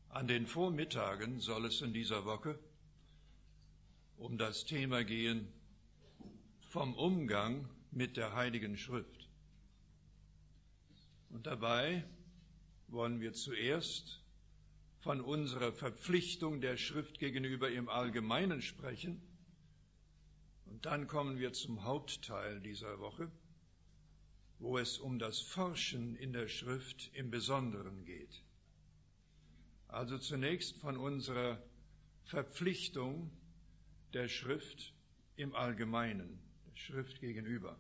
An den Vormittagen soll es in dieser Woche um das Thema gehen vom Umgang mit der Heiligen Schrift. Und dabei wollen wir zuerst von unserer Verpflichtung der Schrift gegenüber im Allgemeinen sprechen. Und dann kommen wir zum Hauptteil dieser Woche, wo es um das Forschen in der Schrift im Besonderen geht. Also zunächst von unserer Verpflichtung der Schrift im Allgemeinen, der Schrift gegenüber.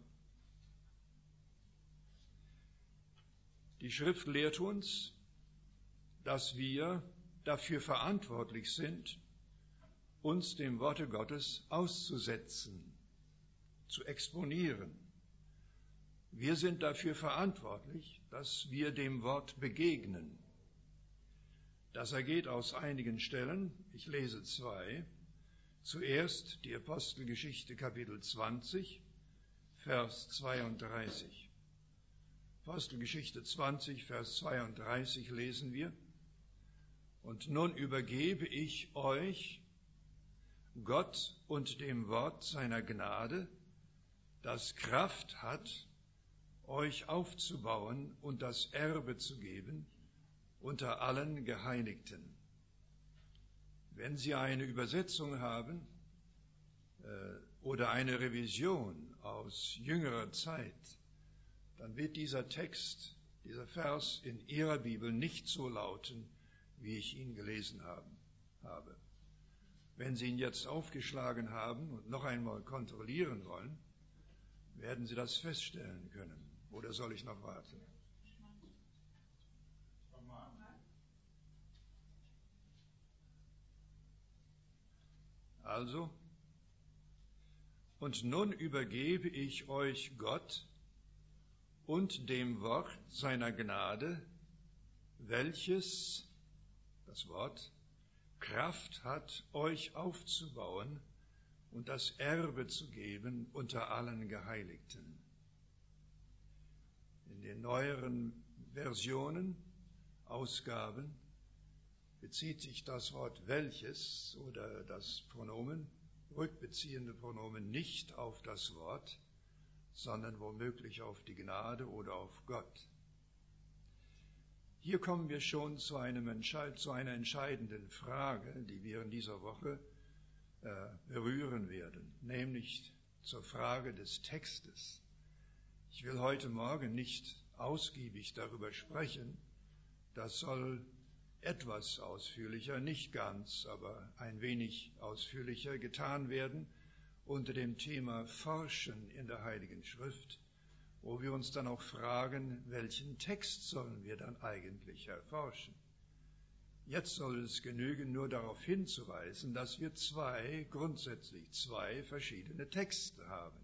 Die Schrift lehrt uns, dass wir dafür verantwortlich sind, uns dem Worte Gottes auszusetzen, zu exponieren. Wir sind dafür verantwortlich, dass wir dem Wort begegnen. Das ergeht aus einigen Stellen. Ich lese zwei. Zuerst die Apostelgeschichte Kapitel 20, Vers 32. Apostelgeschichte 20, Vers 32 lesen wir. Und nun übergebe ich euch, Gott und dem Wort seiner Gnade, das Kraft hat, euch aufzubauen und das Erbe zu geben unter allen Geheiligten. Wenn Sie eine Übersetzung haben oder eine Revision aus jüngerer Zeit, dann wird dieser Text, dieser Vers in Ihrer Bibel nicht so lauten, wie ich ihn gelesen habe. Wenn Sie ihn jetzt aufgeschlagen haben und noch einmal kontrollieren wollen, werden Sie das feststellen können. Oder soll ich noch warten? Also, und nun übergebe ich euch Gott und dem Wort seiner Gnade, welches, das Wort, Kraft hat, euch aufzubauen und das Erbe zu geben unter allen Geheiligten. In den neueren Versionen, Ausgaben, bezieht sich das Wort welches oder das Pronomen, rückbeziehende Pronomen nicht auf das Wort, sondern womöglich auf die Gnade oder auf Gott. Hier kommen wir schon zu einer entscheidenden Frage, die wir in dieser Woche berühren werden, nämlich zur Frage des Textes. Ich will heute Morgen nicht ausgiebig darüber sprechen, das soll etwas ausführlicher, nicht ganz, aber ein wenig ausführlicher getan werden unter dem Thema Forschen in der Heiligen Schrift, wo wir uns dann auch fragen, welchen Text sollen wir dann eigentlich erforschen? Jetzt soll es genügen, nur darauf hinzuweisen, dass wir grundsätzlich zwei verschiedene Texte haben.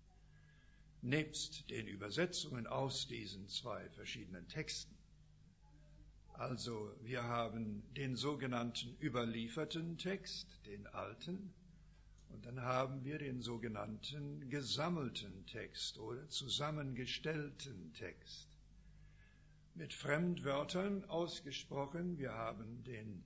Nebst den Übersetzungen aus diesen zwei verschiedenen Texten. Also wir haben den sogenannten überlieferten Text, den alten, und dann haben wir den sogenannten gesammelten Text oder zusammengestellten Text. Mit Fremdwörtern ausgesprochen, wir haben den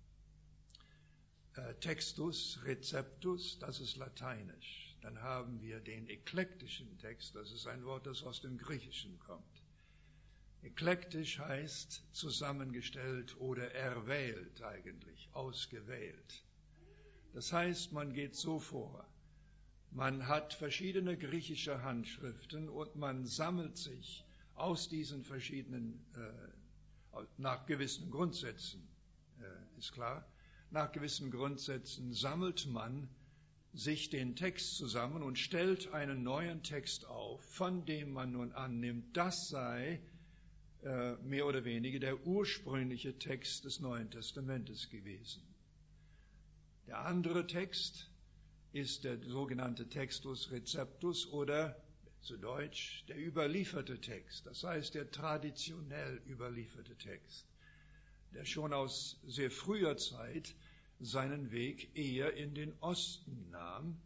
Textus Receptus, das ist lateinisch. Dann haben wir den eklektischen Text, das ist ein Wort, das aus dem Griechischen kommt. Eklektisch heißt zusammengestellt oder erwählt eigentlich, ausgewählt. Das heißt, man geht so vor, man hat verschiedene griechische Handschriften und man sammelt sich aus diesen verschiedenen, nach gewissen Grundsätzen, ist klar, nach gewissen Grundsätzen sammelt man sich den Text zusammen und stellt einen neuen Text auf, von dem man nun annimmt, das sei mehr oder weniger der ursprüngliche Text des Neuen Testamentes gewesen. Der andere Text ist der sogenannte Textus Receptus oder zu Deutsch der überlieferte Text, das heißt der traditionell überlieferte Text, der schon aus sehr früher Zeit seinen Weg eher in den Osten nahm,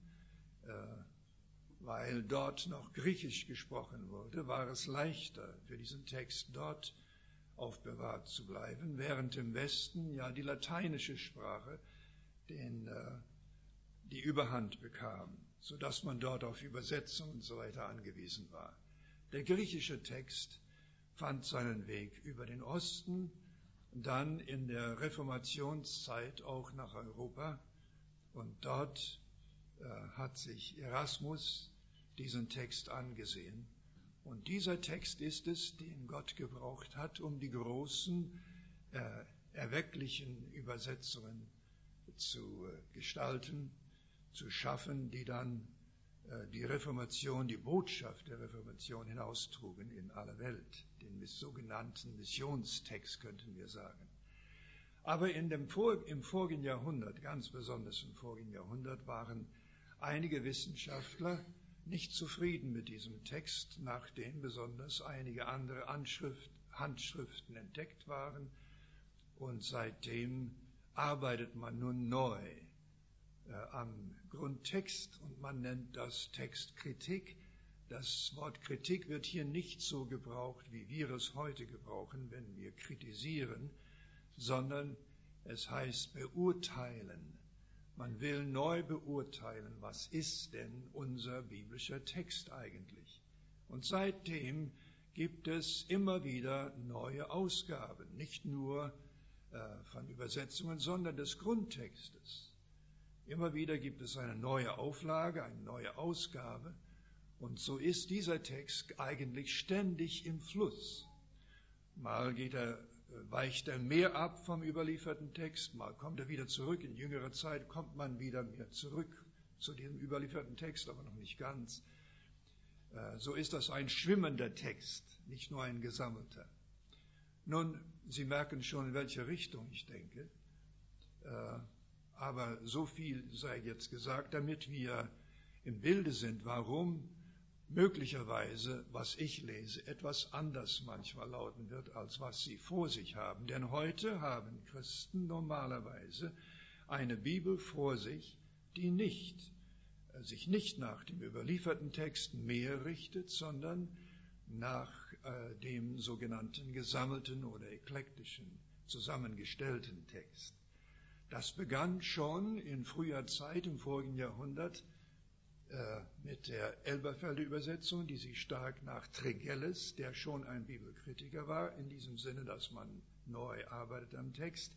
weil dort noch Griechisch gesprochen wurde, war es leichter für diesen Text dort aufbewahrt zu bleiben, während im Westen ja die lateinische Sprache die Überhand bekam, sodass man dort auf Übersetzung und so weiter angewiesen war. Der griechische Text fand seinen Weg über den Osten, dann in der Reformationszeit auch nach Europa, und dort hat sich Erasmus diesen Text angesehen. Und dieser Text ist es, den Gott gebraucht hat, um die großen, erwecklichen Übersetzungen zu gestalten, zu schaffen, die dann die Reformation, die Botschaft der Reformation hinaustrugen in alle Welt, den sogenannten Missionstext, könnten wir sagen. Aber im vorigen Jahrhundert, ganz besonders im vorigen Jahrhundert, waren einige Wissenschaftler nicht zufrieden mit diesem Text, nachdem besonders einige andere Handschriften entdeckt waren. Und seitdem arbeitet man nun neu am Grundtext und man nennt das Textkritik. Das Wort Kritik wird hier nicht so gebraucht, wie wir es heute gebrauchen, wenn wir kritisieren, sondern es heißt beurteilen. Man will neu beurteilen, was ist denn unser biblischer Text eigentlich? Und seitdem gibt es immer wieder neue Ausgaben, nicht nur von Übersetzungen, sondern des Grundtextes. Immer wieder gibt es eine neue Auflage, eine neue Ausgabe. Und so ist dieser Text eigentlich ständig im Fluss. Mal weicht er mehr ab vom überlieferten Text, mal kommt er wieder zurück. In jüngerer Zeit kommt man wieder mehr zurück zu diesem überlieferten Text, aber noch nicht ganz. So ist das ein schwimmender Text, nicht nur ein gesammelter. Nun, Sie merken schon, in welche Richtung ich denke. Aber so viel sei jetzt gesagt, damit wir im Bilde sind, warum möglicherweise, was ich lese, etwas anders manchmal lauten wird, als was Sie vor sich haben. Denn heute haben Christen normalerweise eine Bibel vor sich, die sich nicht nach dem überlieferten Text mehr richtet, sondern nach dem sogenannten gesammelten oder eklektischen, zusammengestellten Text. Das begann schon in früher Zeit, im vorigen Jahrhundert, mit der Elberfelder Übersetzung, die sich stark nach Tregelles, der schon ein Bibelkritiker war, in diesem Sinne, dass man neu arbeitet am Text.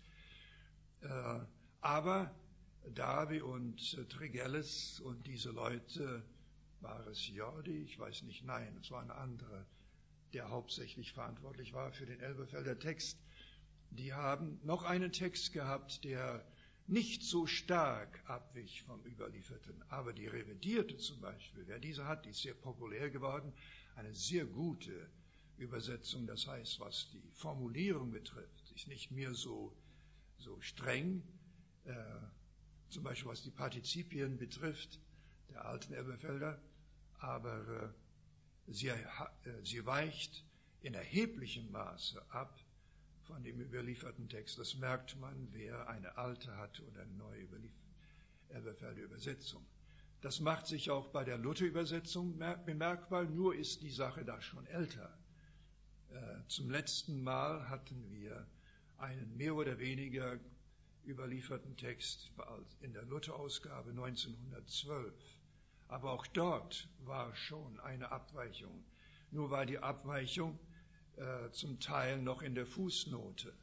Aber Davy und Tregelles und diese Leute, war es Jordi? Ich weiß nicht, nein, es war ein anderer, der hauptsächlich verantwortlich war für den Elberfelder Text. Die haben noch einen Text gehabt, der nicht so stark abwich vom Überlieferten, aber die revidierte zum Beispiel, wer diese hat, die ist sehr populär geworden, eine sehr gute Übersetzung, das heißt, was die Formulierung betrifft, ist nicht mehr so streng, zum Beispiel was die Partizipien betrifft, der alten Elberfelder, aber sie weicht in erheblichem Maße ab von dem überlieferten Text. Das merkt man, wer eine alte hat oder eine neue Elberfelder Übersetzung. Das macht sich auch bei der Luther-Übersetzung bemerkbar, nur ist die Sache da schon älter. Zum letzten Mal hatten wir einen mehr oder weniger überlieferten Text in der Luther-Ausgabe 1912. Aber auch dort war schon eine Abweichung. Nur war die Abweichung zum Teil noch in der Fußnote.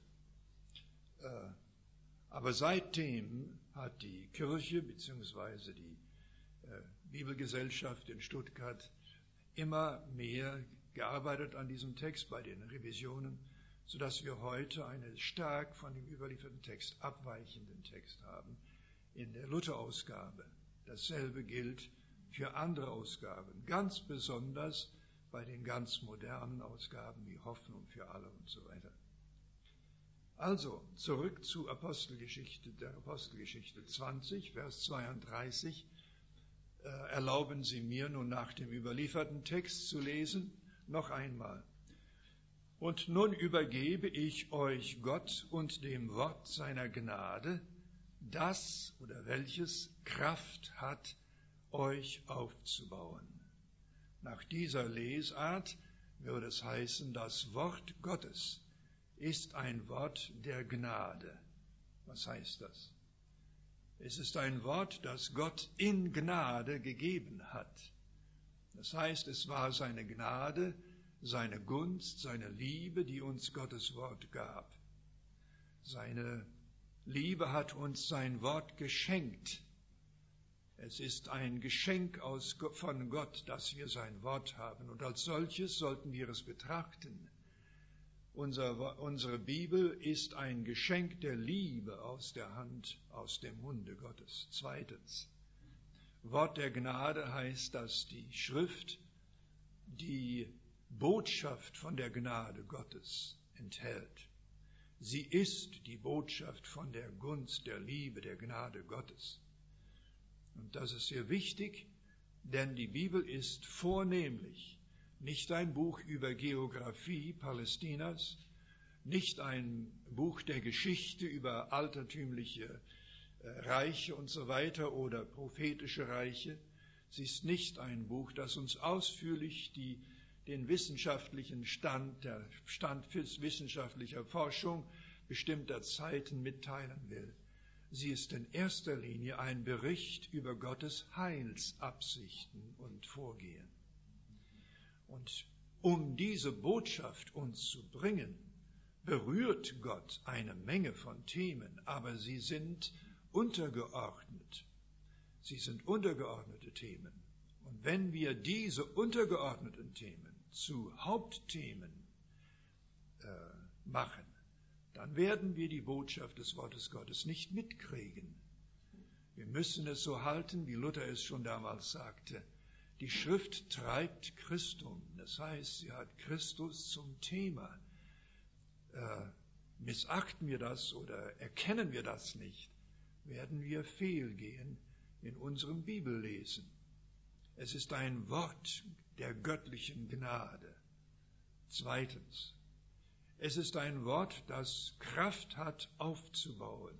Aber seitdem hat die Kirche bzw. die Bibelgesellschaft in Stuttgart immer mehr gearbeitet an diesem Text bei den Revisionen, sodass wir heute einen stark von dem überlieferten Text abweichenden Text haben in der Luther-Ausgabe. Dasselbe gilt für andere Ausgaben, ganz besonders bei den ganz modernen Ausgaben wie Hoffnung für alle und so weiter. Also, zurück zu der Apostelgeschichte 20, Vers 32. Erlauben Sie mir nun nach dem überlieferten Text zu lesen, noch einmal. Und nun übergebe ich euch Gott und dem Wort seiner Gnade, das oder welches Kraft hat, euch aufzubauen. Nach dieser Lesart würde es heißen, das Wort Gottes ist ein Wort der Gnade. Was heißt das? Es ist ein Wort, das Gott in Gnade gegeben hat. Das heißt, es war seine Gnade, seine Gunst, seine Liebe, die uns Gottes Wort gab. Seine Liebe hat uns sein Wort geschenkt. Es ist ein Geschenk von Gott, dass wir sein Wort haben. Und als solches sollten wir es betrachten. Unsere Bibel ist ein Geschenk der Liebe aus der Hand, aus dem Munde Gottes. Zweitens, Wort der Gnade heißt, dass die Schrift die Botschaft von der Gnade Gottes enthält. Sie ist die Botschaft von der Gunst, der Liebe, der Gnade Gottes. Und das ist sehr wichtig, denn die Bibel ist vornehmlich nicht ein Buch über Geografie Palästinas, nicht ein Buch der Geschichte über altertümliche Reiche und so weiter oder prophetische Reiche. Sie ist nicht ein Buch, das uns ausführlich den wissenschaftlichen Stand wissenschaftlicher Forschung bestimmter Zeiten mitteilen will. Sie ist in erster Linie ein Bericht über Gottes Heilsabsichten und Vorgehen. Und um diese Botschaft uns zu bringen, berührt Gott eine Menge von Themen, aber sie sind untergeordnet. Sie sind untergeordnete Themen. Und wenn wir diese untergeordneten Themen zu Hauptthemen machen, dann werden wir die Botschaft des Wortes Gottes nicht mitkriegen. Wir müssen es so halten, wie Luther es schon damals sagte. Die Schrift treibt Christum, das heißt, sie hat Christus zum Thema. Missachten wir das oder erkennen wir das nicht, werden wir fehlgehen in unserem Bibellesen. Es ist ein Wort der göttlichen Gnade. Zweitens, es ist ein Wort, das Kraft hat, aufzubauen.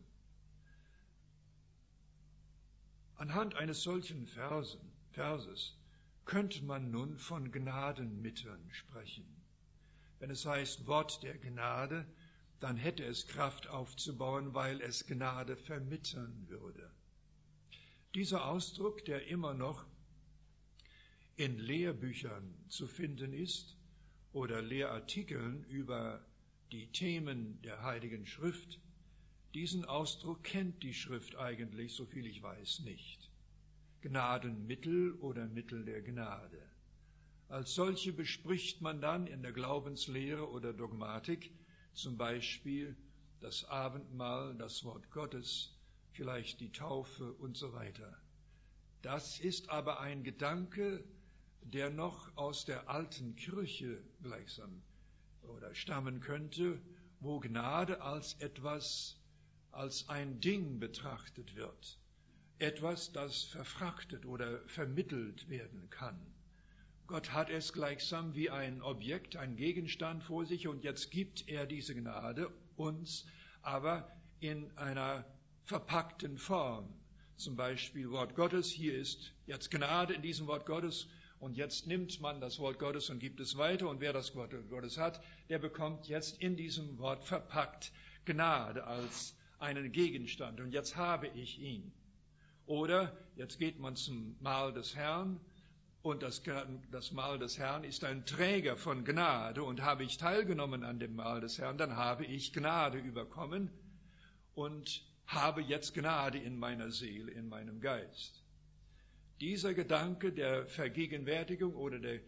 Anhand eines solchen Verses könnte man nun von Gnadenmitteln sprechen. Wenn es heißt Wort der Gnade, dann hätte es Kraft aufzubauen, weil es Gnade vermitteln würde. Dieser Ausdruck, der immer noch in Lehrbüchern zu finden ist oder Lehrartikeln über die Themen der Heiligen Schrift, diesen Ausdruck kennt die Schrift eigentlich, soviel ich weiß, nicht. Gnadenmittel oder Mittel der Gnade. Als solche bespricht man dann in der Glaubenslehre oder Dogmatik zum Beispiel das Abendmahl, das Wort Gottes, vielleicht die Taufe und so weiter. Das ist aber ein Gedanke, der noch aus der alten Kirche gleichsam oder stammen könnte, wo Gnade als etwas, als ein Ding betrachtet wird. Etwas, das verfrachtet oder vermittelt werden kann. Gott hat es gleichsam wie ein Objekt, ein Gegenstand vor sich und jetzt gibt er diese Gnade uns, aber in einer verpackten Form. Zum Beispiel Wort Gottes, hier ist jetzt Gnade in diesem Wort Gottes und jetzt nimmt man das Wort Gottes und gibt es weiter und wer das Wort Gottes hat, der bekommt jetzt in diesem Wort verpackt Gnade als einen Gegenstand und jetzt habe ich ihn. Oder jetzt geht man zum Mahl des Herrn und das Mahl des Herrn ist ein Träger von Gnade und habe ich teilgenommen an dem Mahl des Herrn, dann habe ich Gnade überkommen und habe jetzt Gnade in meiner Seele, in meinem Geist. Dieser Gedanke der Vergegenwärtigung oder der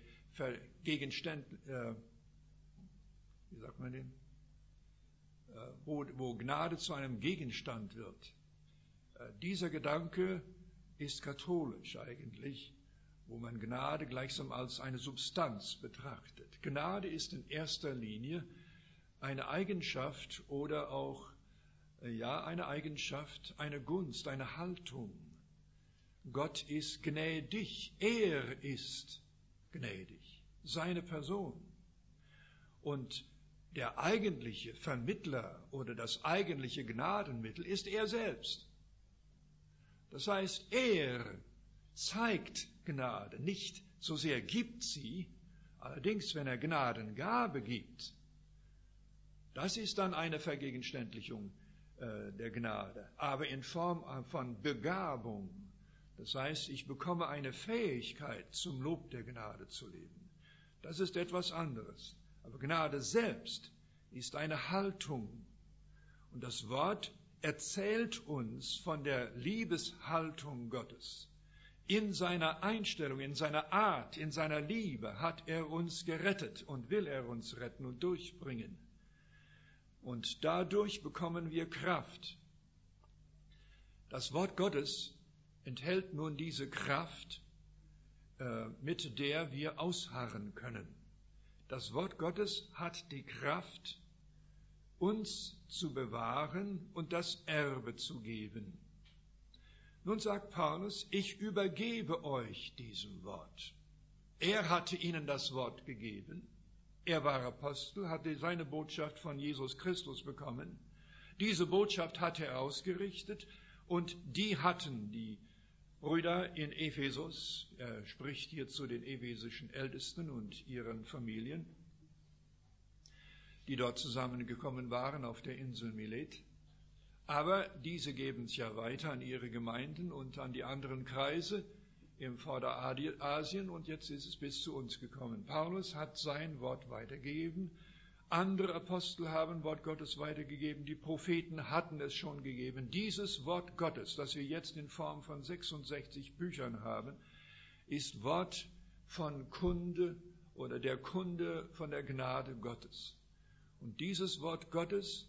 wo Gnade zu einem Gegenstand wird, dieser Gedanke ist katholisch eigentlich, wo man Gnade gleichsam als eine Substanz betrachtet. Gnade ist in erster Linie eine Eigenschaft oder auch, eine Eigenschaft, eine Gunst, eine Haltung. Gott ist gnädig, er ist gnädig, seine Person. Und der eigentliche Vermittler oder das eigentliche Gnadenmittel ist er selbst. Das heißt, er zeigt Gnade, nicht so sehr gibt sie, allerdings wenn er Gnadengabe gibt, Das ist dann eine Vergegenständlichung der Gnade, aber in Form von Begabung. Das heißt, ich bekomme eine Fähigkeit, zum Lob der Gnade zu leben. Das ist etwas anderes. Aber Gnade selbst ist eine Haltung. Und das Wort erzählt uns von der Liebeshaltung Gottes. In seiner Einstellung, in seiner Art, in seiner Liebe hat er uns gerettet und will er uns retten und durchbringen. Und dadurch bekommen wir Kraft. Das Wort Gottes enthält nun diese Kraft, mit der wir ausharren können. Das Wort Gottes hat die Kraft, uns zu bewahren und das Erbe zu geben. Nun sagt Paulus, ich übergebe euch diesem Wort. Er hatte ihnen das Wort gegeben. Er war Apostel, hatte seine Botschaft von Jesus Christus bekommen. Diese Botschaft hatte er ausgerichtet und die hatten die Brüder in Ephesus, er spricht hier zu den ephesischen Ältesten und ihren Familien, die dort zusammengekommen waren auf der Insel Milet. Aber diese geben es ja weiter an ihre Gemeinden und an die anderen Kreise im Vorderasien und jetzt ist es bis zu uns gekommen. Paulus hat sein Wort weitergegeben, andere Apostel haben Wort Gottes weitergegeben, die Propheten hatten es schon gegeben. Dieses Wort Gottes, das wir jetzt in Form von 66 Büchern haben, ist Wort von Kunde oder der Kunde von der Gnade Gottes. Und dieses Wort Gottes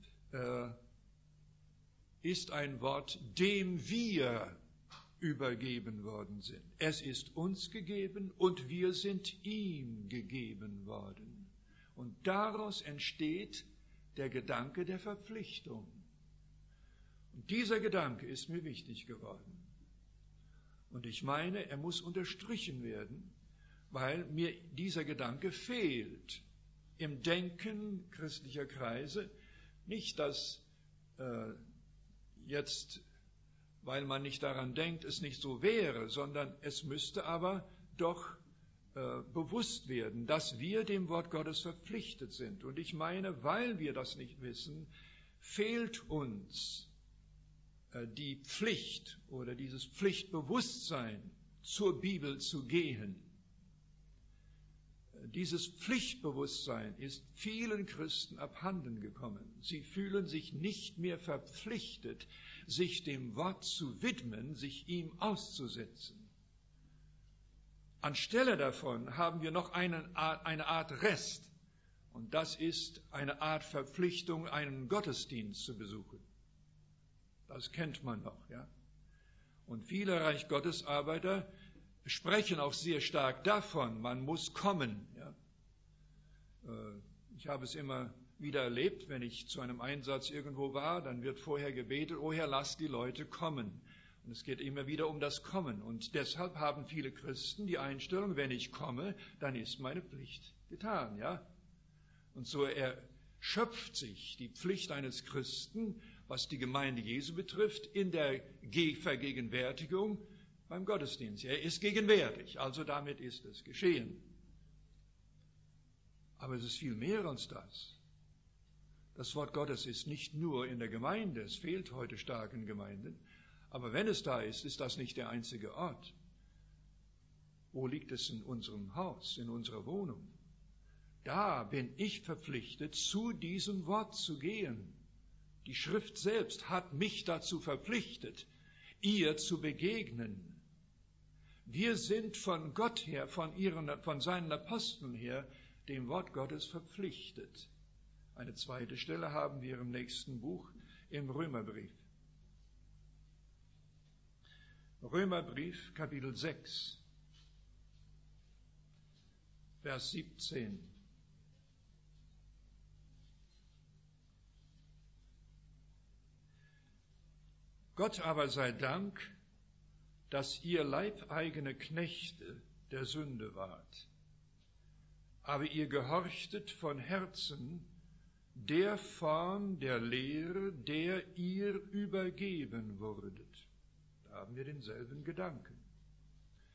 ist ein Wort, dem wir übergeben worden sind. Es ist uns gegeben und wir sind ihm gegeben worden. Und daraus entsteht der Gedanke der Verpflichtung. Und dieser Gedanke ist mir wichtig geworden. Und ich meine, er muss unterstrichen werden, weil mir dieser Gedanke fehlt im Denken christlicher Kreise. Nicht, dass jetzt, weil man nicht daran denkt, es nicht so wäre, sondern es müsste aber doch bewusst werden, dass wir dem Wort Gottes verpflichtet sind. Und ich meine, weil wir das nicht wissen, fehlt uns die Pflicht oder dieses Pflichtbewusstsein, zur Bibel zu gehen. Dieses Pflichtbewusstsein ist vielen Christen abhanden gekommen. Sie fühlen sich nicht mehr verpflichtet, sich dem Wort zu widmen, sich ihm auszusetzen. Anstelle davon haben wir noch eine Art Rest, und das ist eine Art Verpflichtung, einen Gottesdienst zu besuchen. Das kennt man noch, ja. Und viele Reich Gottes Arbeiter sprechen auch sehr stark davon, man muss kommen. Ja. Ich habe es immer wieder erlebt, wenn ich zu einem Einsatz irgendwo war, dann wird vorher gebetet, oh Herr, lass die Leute kommen. Und es geht immer wieder um das Kommen. Und deshalb haben viele Christen die Einstellung, wenn ich komme, dann ist meine Pflicht getan. Ja? Und so erschöpft sich die Pflicht eines Christen, was die Gemeinde Jesu betrifft, in der Vergegenwärtigung beim Gottesdienst. Er ist gegenwärtig, also damit ist es geschehen. Aber es ist viel mehr als das. Das Wort Gottes ist nicht nur in der Gemeinde, es fehlt heute stark in Gemeinden, aber wenn es da ist, ist das nicht der einzige Ort. Wo liegt es in unserem Haus, in unserer Wohnung? Da bin ich verpflichtet, zu diesem Wort zu gehen. Die Schrift selbst hat mich dazu verpflichtet, ihr zu begegnen. Wir sind von Gott her, von seinen Aposteln her, dem Wort Gottes verpflichtet. Eine zweite Stelle haben wir im nächsten Buch, im Römerbrief. Römerbrief, Kapitel 6, Vers 17. Gott aber sei Dank, dass ihr leibeigene Knechte der Sünde wart. Aber ihr gehorchtet von Herzen der Form der Lehre, der ihr übergeben wurdet. Da haben wir denselben Gedanken.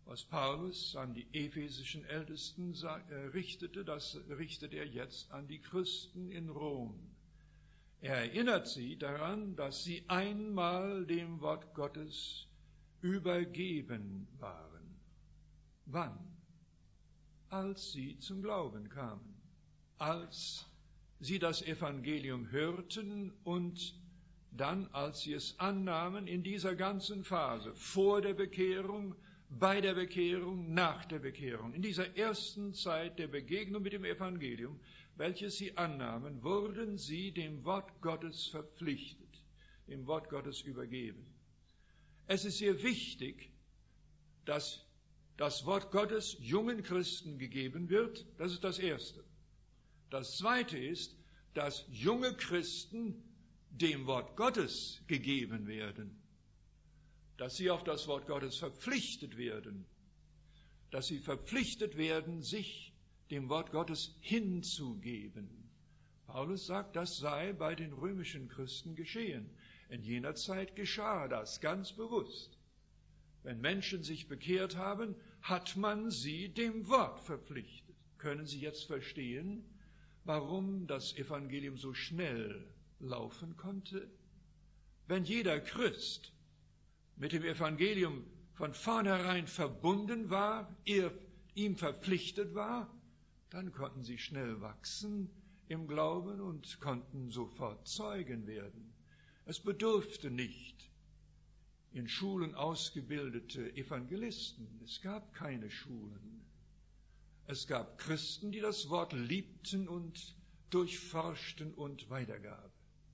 Was Paulus an die ephesischen Ältesten richtete, das richtet er jetzt an die Christen in Rom. Er erinnert sie daran, dass sie einmal dem Wort Gottes übergeben waren. Wann? Als sie zum Glauben kamen, als sie das Evangelium hörten und dann, als sie es annahmen, in dieser ganzen Phase, vor der Bekehrung, bei der Bekehrung, nach der Bekehrung, in dieser ersten Zeit der Begegnung mit dem Evangelium, welches sie annahmen, wurden sie dem Wort Gottes verpflichtet, dem Wort Gottes übergeben. Es ist sehr wichtig, dass das Wort Gottes jungen Christen gegeben wird. Das ist das Erste. Das Zweite ist, dass junge Christen dem Wort Gottes gegeben werden, dass sie auf das Wort Gottes verpflichtet werden, dass sie verpflichtet werden, sich dem Wort Gottes hinzugeben. Paulus sagt, das sei bei den römischen Christen geschehen. In jener Zeit geschah das ganz bewusst. Wenn Menschen sich bekehrt haben, hat man sie dem Wort verpflichtet. Können Sie jetzt verstehen, warum das Evangelium so schnell laufen konnte? Wenn jeder Christ mit dem Evangelium von vornherein verbunden war, ihm verpflichtet war, dann konnten sie schnell wachsen im Glauben und konnten sofort Zeugen werden. Es bedurfte nicht in Schulen ausgebildete Evangelisten. Es gab keine Schulen. Es gab Christen, die das Wort liebten und durchforschten und weitergaben.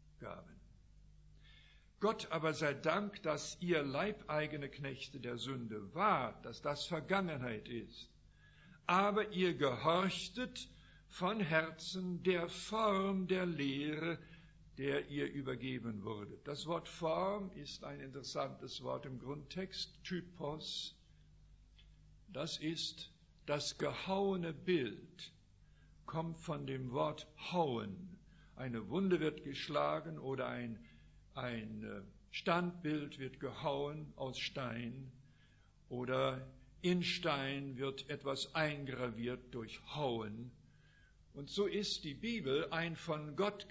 Gott aber sei Dank, dass ihr leibeigene Knechte der Sünde wart, dass das Vergangenheit ist. Aber ihr gehorchtet von Herzen der Form der Lehre, der ihr übergeben wurde. Das Wort Form ist ein interessantes Wort im Grundtext, Typos. Das ist das gehauene Bild, kommt von dem Wort hauen. Eine Wunde wird geschlagen oder ein Standbild wird gehauen aus Stein oder in Stein wird etwas eingraviert durch Hauen. Und so ist die Bibel eine von Gott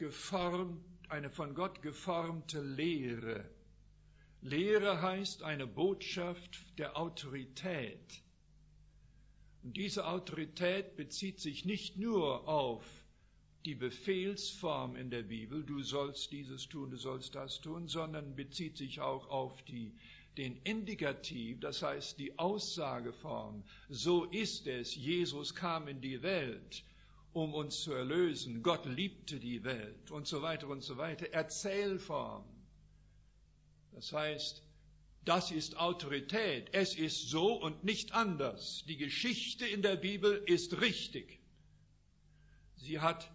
geformte Lehre. Lehre heißt eine Botschaft der Autorität. Und diese Autorität bezieht sich nicht nur auf die Befehlsform in der Bibel, du sollst dieses tun, du sollst das tun, sondern bezieht sich auch auf den Indikativ, das heißt die Aussageform. So ist es, Jesus kam in die Welt, um uns zu erlösen, Gott liebte die Welt und so weiter und so weiter. Erzählform. Das heißt, das ist Autorität. Es ist so und nicht anders. Die Geschichte in der Bibel ist richtig. Sie hat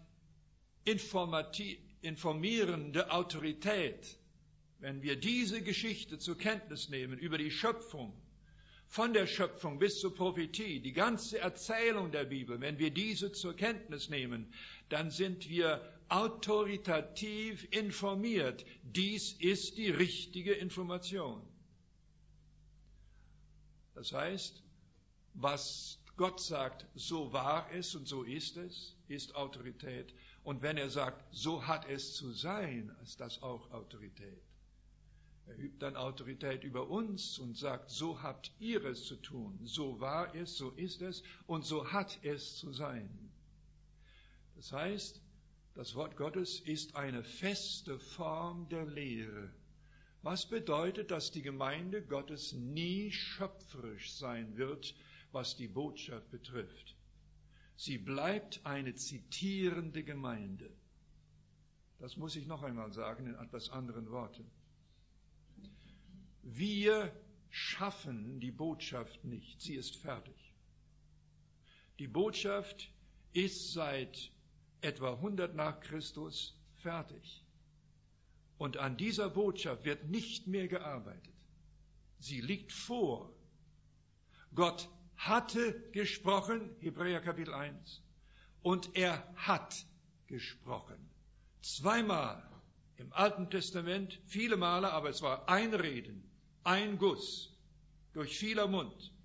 informierende Autorität. Wenn wir diese Geschichte zur Kenntnis nehmen über die Schöpfung, von der Schöpfung bis zur Prophetie, die ganze Erzählung der Bibel, wenn wir diese zur Kenntnis nehmen, dann sind wir autoritativ informiert. Dies ist die richtige Information. Das heißt, was Gott sagt, so war es und so ist es, ist Autorität. Und wenn er sagt, so hat es zu sein, ist das auch Autorität. Er übt dann Autorität über uns und sagt, so habt ihr es zu tun, so war es, so ist es und so hat es zu sein. Das heißt, das Wort Gottes ist eine feste Form der Lehre. Was bedeutet, dass die Gemeinde Gottes nie schöpferisch sein wird, was die Botschaft betrifft. Sie bleibt eine zitierende Gemeinde. Das muss ich noch einmal sagen in etwas anderen Worten. Wir schaffen die Botschaft nicht, sie ist fertig. Die Botschaft ist seit etwa 100 nach Christus fertig. Und an dieser Botschaft wird nicht mehr gearbeitet. Sie liegt vor. Gott hatte gesprochen, Hebräer Kapitel 1, und er hat gesprochen. Zweimal im Alten Testament, viele Male, aber es war ein Reden, ein Guss durch vieler Mund.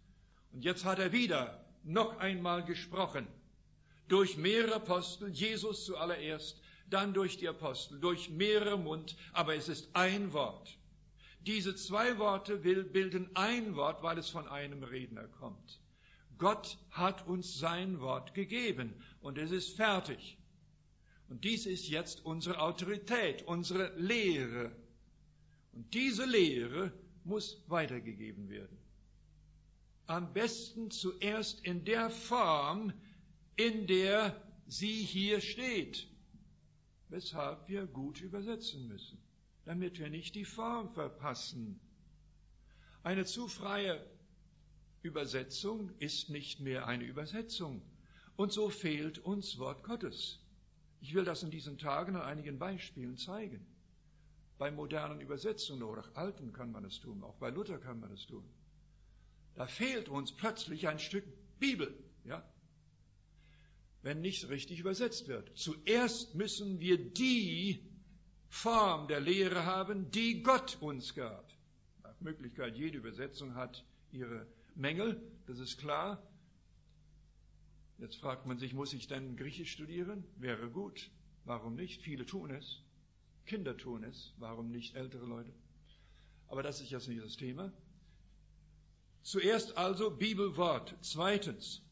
Und jetzt hat er wieder noch einmal gesprochen. Durch mehrere Apostel, Jesus zuallererst, dann durch die Apostel, durch mehrere Mund, aber es ist ein Wort. Diese zwei Worte bilden ein Wort, weil es von einem Redner kommt. Gott hat uns sein Wort gegeben und es ist fertig. Und dies ist jetzt unsere Autorität, unsere Lehre. Und diese Lehre muss weitergegeben werden. Am besten zuerst in der Form, in der sie hier steht, weshalb wir gut übersetzen müssen, damit wir nicht die Form verpassen. Eine zu freie Übersetzung ist nicht mehr eine Übersetzung. Und so fehlt uns Wort Gottes. Ich will das in diesen Tagen an einigen Beispielen zeigen. Bei modernen Übersetzungen oder auch alten kann man es tun, auch bei Luther kann man es tun. Da fehlt uns plötzlich ein Stück Bibel, ja? Wenn nicht richtig übersetzt wird. Zuerst müssen wir die Form der Lehre haben, die Gott uns gab. Nach Möglichkeit, jede Übersetzung hat ihre Mängel, das ist klar. Jetzt fragt man sich, muss ich denn Griechisch studieren? Wäre gut. Warum nicht? Viele tun es. Kinder tun es. Warum nicht ältere Leute? Aber das ist jetzt nicht das Thema. Zuerst also Bibelwort. Zweitens,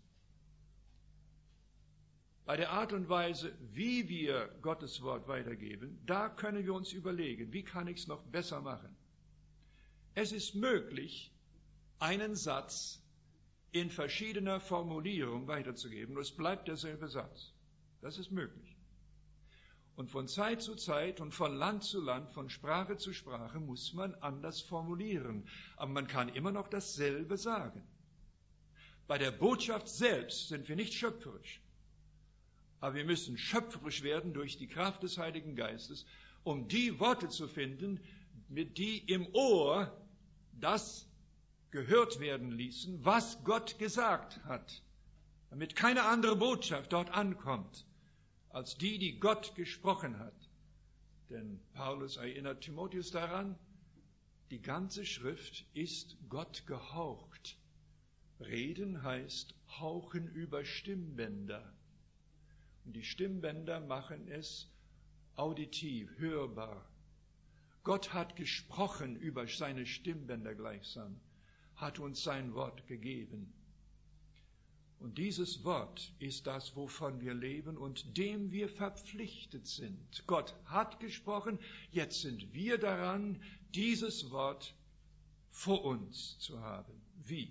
bei der Art und Weise, wie wir Gottes Wort weitergeben, da können wir uns überlegen, wie kann ich es noch besser machen? Es ist möglich, einen Satz in verschiedener Formulierung weiterzugeben, und es bleibt derselbe Satz. Das ist möglich. Und von Zeit zu Zeit und von Land zu Land, von Sprache zu Sprache muss man anders formulieren. Aber man kann immer noch dasselbe sagen. Bei der Botschaft selbst sind wir nicht schöpferisch. Aber wir müssen schöpferisch werden durch die Kraft des Heiligen Geistes, um die Worte zu finden, mit die im Ohr das gehört werden ließen, was Gott gesagt hat, damit keine andere Botschaft dort ankommt, als die, die Gott gesprochen hat. Denn Paulus erinnert Timotheus daran, die ganze Schrift ist Gott gehaucht. Reden heißt hauchen über Stimmbänder. Und die Stimmbänder machen es auditiv, hörbar. Gott hat gesprochen über seine Stimmbänder gleichsam, hat uns sein Wort gegeben. Und dieses Wort ist das, wovon wir leben und dem wir verpflichtet sind. Gott hat gesprochen, jetzt sind wir daran, dieses Wort vor uns zu haben. Wie?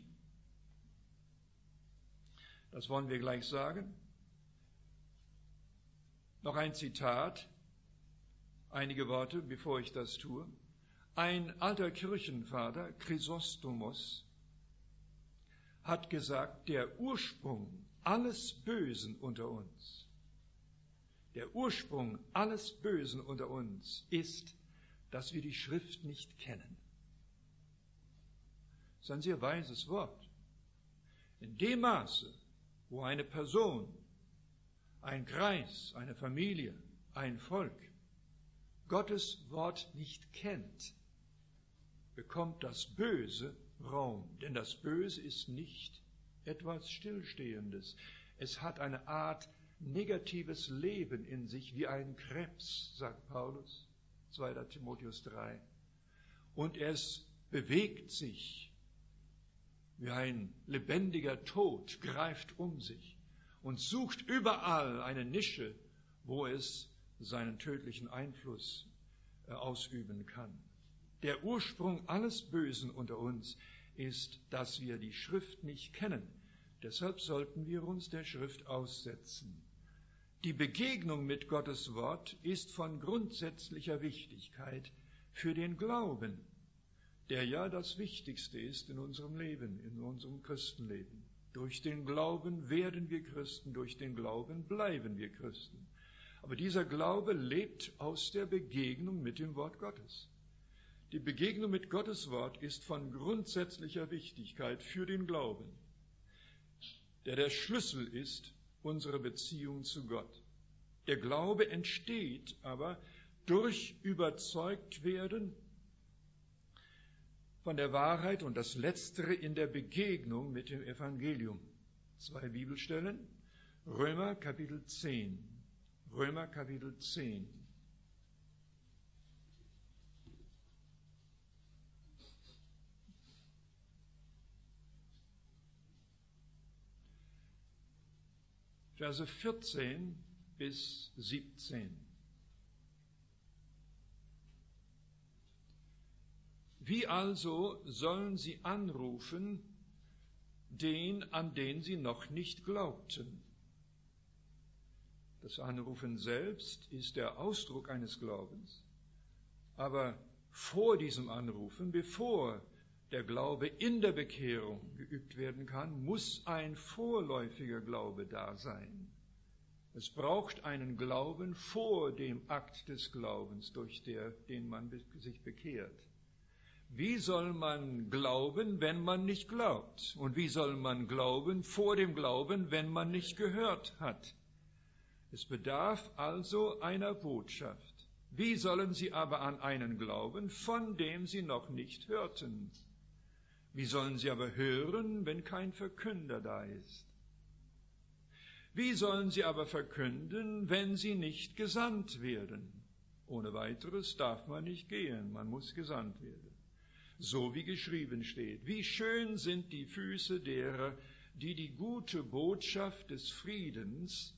Das wollen wir gleich sagen. Noch ein Zitat, einige Worte, bevor ich das tue. Ein alter Kirchenvater, Chrysostomos, hat gesagt, der Ursprung alles Bösen unter uns, der Ursprung alles Bösen unter uns ist, dass wir die Schrift nicht kennen. Das ist ein sehr weises Wort. In dem Maße, wo eine Person, ein Kreis, eine Familie, ein Volk Gottes Wort nicht kennt, bekommt das Böse Raum. Denn das Böse ist nicht etwas Stillstehendes. Es hat eine Art negatives Leben in sich, wie ein Krebs, sagt Paulus, 2. Timotheus 3. Und es bewegt sich wie ein lebendiger Tod, greift um sich und sucht überall eine Nische, wo es seinen tödlichen Einfluss ausüben kann. Der Ursprung alles Bösen unter uns ist, dass wir die Schrift nicht kennen. Deshalb sollten wir uns der Schrift aussetzen. Die Begegnung mit Gottes Wort ist von grundsätzlicher Wichtigkeit für den Glauben, der ja das Wichtigste ist in unserem Leben, in unserem Christenleben. Durch den Glauben werden wir Christen, durch den Glauben bleiben wir Christen. Aber dieser Glaube lebt aus der Begegnung mit dem Wort Gottes. Die Begegnung mit Gottes Wort ist von grundsätzlicher Wichtigkeit für den Glauben, der Schlüssel ist, unsere Beziehung zu Gott. Der Glaube entsteht aber durch überzeugt werden von der Wahrheit und das Letztere in der Begegnung mit dem Evangelium. 2 Bibelstellen, Römer Kapitel 10. Römer Kapitel 10. Verse 14 bis 17. Wie also sollen sie anrufen, an den sie noch nicht glaubten? Das Anrufen selbst ist der Ausdruck eines Glaubens, aber vor diesem Anrufen, bevor der Glaube in der Bekehrung geübt werden kann, muss ein vorläufiger Glaube da sein. Es braucht einen Glauben vor dem Akt des Glaubens, durch den man sich bekehrt. Wie soll man glauben, wenn man nicht glaubt? Und wie soll man glauben vor dem Glauben, wenn man nicht gehört hat? Es bedarf also einer Botschaft. Wie sollen sie aber an einen glauben, von dem sie noch nicht hörten? Wie sollen sie aber hören, wenn kein Verkünder da ist? Wie sollen sie aber verkünden, wenn sie nicht gesandt werden? Ohne weiteres darf man nicht gehen, man muss gesandt werden. So wie geschrieben steht, wie schön sind die Füße derer, die die gute Botschaft des Friedens,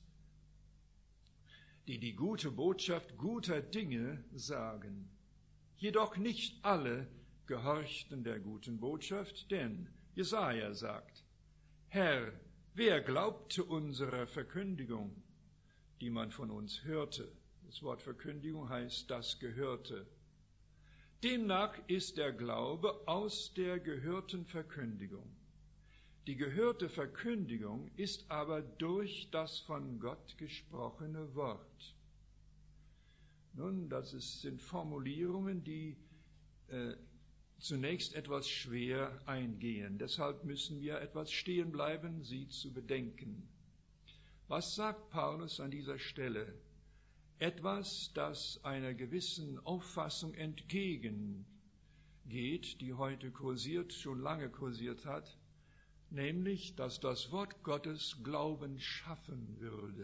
die gute Botschaft guter Dinge sagen. Jedoch nicht alle gehorchten der guten Botschaft, denn Jesaja sagt, Herr, wer glaubte unserer Verkündigung, die man von uns hörte? Das Wort Verkündigung heißt das Gehörte. Demnach ist der Glaube aus der gehörten Verkündigung. Die gehörte Verkündigung ist aber durch das von Gott gesprochene Wort. Nun, sind Formulierungen, die zunächst etwas schwer eingehen. Deshalb müssen wir etwas stehen bleiben, sie zu bedenken. Was sagt Paulus an dieser Stelle? Etwas, das einer gewissen Auffassung entgegengeht, die heute schon lange kursiert hat, nämlich, dass das Wort Gottes Glauben schaffen würde.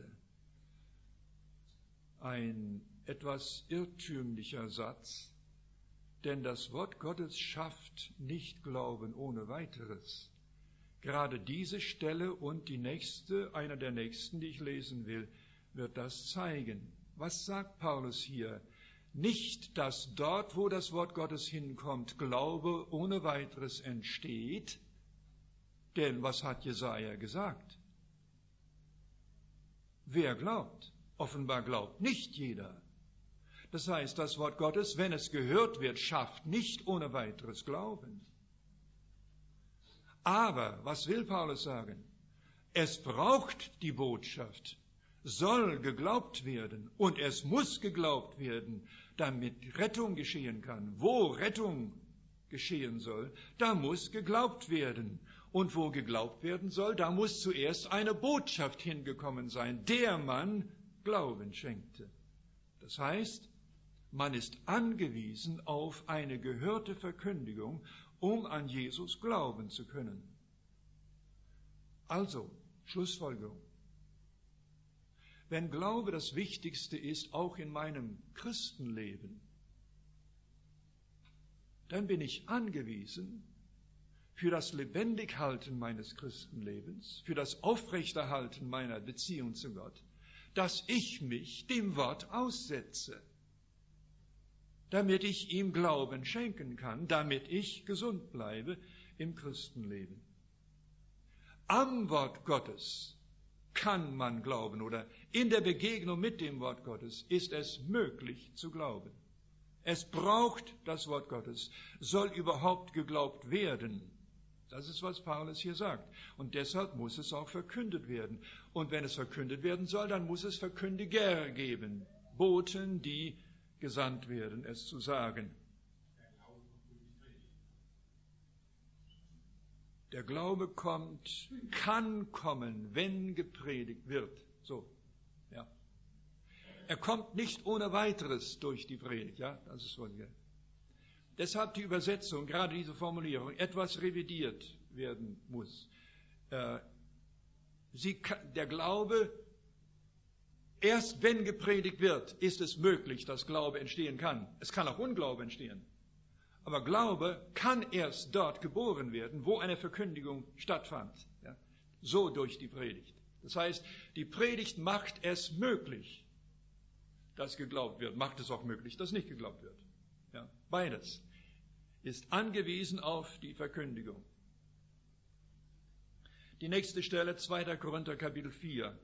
Ein etwas irrtümlicher Satz, denn das Wort Gottes schafft nicht Glauben ohne weiteres. Gerade diese Stelle und die nächste, einer der nächsten, die ich lesen will, wird das zeigen. Was sagt Paulus hier? Nicht, dass dort, wo das Wort Gottes hinkommt, Glaube ohne weiteres entsteht, denn was hat Jesaja gesagt? Wer glaubt? Offenbar glaubt nicht jeder. Das heißt, das Wort Gottes, wenn es gehört wird, schafft nicht ohne weiteres Glauben. Aber, was will Paulus sagen? Es braucht die Botschaft, soll geglaubt werden und es muss geglaubt werden, damit Rettung geschehen kann. Wo Rettung geschehen soll, da muss geglaubt werden. Und wo geglaubt werden soll, da muss zuerst eine Botschaft hingekommen sein, der man Glauben schenkte. Das heißt, man ist angewiesen auf eine gehörte Verkündigung, um an Jesus glauben zu können. Also, Schlussfolgerung. Wenn Glaube das Wichtigste ist, auch in meinem Christenleben, dann bin ich angewiesen für das Lebendighalten meines Christenlebens, für das Aufrechterhalten meiner Beziehung zu Gott, dass ich mich dem Wort aussetze, damit ich ihm Glauben schenken kann, damit ich gesund bleibe im Christenleben. Am Wort Gottes kann man glauben oder in der Begegnung mit dem Wort Gottes ist es möglich zu glauben. Es braucht das Wort Gottes, soll überhaupt geglaubt werden. Das ist, was Paulus hier sagt. Und deshalb muss es auch verkündet werden. Und wenn es verkündet werden soll, dann muss es Verkündiger geben, Boten, die gesandt werden, es zu sagen. Der Glaube kann kommen, wenn gepredigt wird. So, ja. Er kommt nicht ohne weiteres durch die Predigt, ja, das ist wohl hier. Deshalb die Übersetzung, gerade diese Formulierung, etwas revidiert werden muss. Der Glaube, erst wenn gepredigt wird, ist es möglich, dass Glaube entstehen kann. Es kann auch Unglaube entstehen. Aber Glaube kann erst dort geboren werden, wo eine Verkündigung stattfand. Ja? So durch die Predigt. Das heißt, die Predigt macht es möglich, dass geglaubt wird. Macht es auch möglich, dass nicht geglaubt wird. Ja? Beides ist angewiesen auf die Verkündigung. Die nächste Stelle, 2. Korinther Kapitel 4.